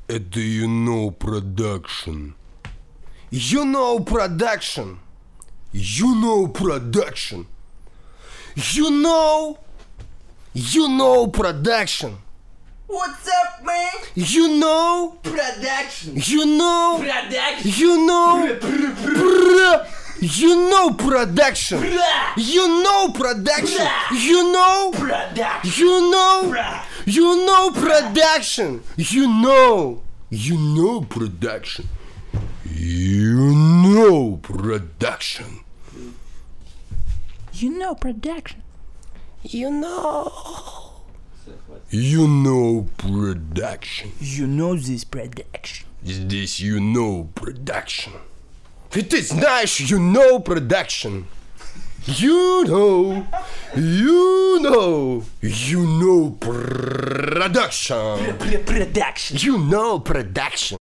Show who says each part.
Speaker 1: Это Production. Production. Production. Production.
Speaker 2: What's up, man?
Speaker 1: Production.
Speaker 2: Production.
Speaker 1: Production. Production. Production. Production. Production. Production. Production.
Speaker 2: You know this production.
Speaker 1: Здесь Production. Ведь ты знаешь Production. Production.
Speaker 2: Production.
Speaker 1: Production.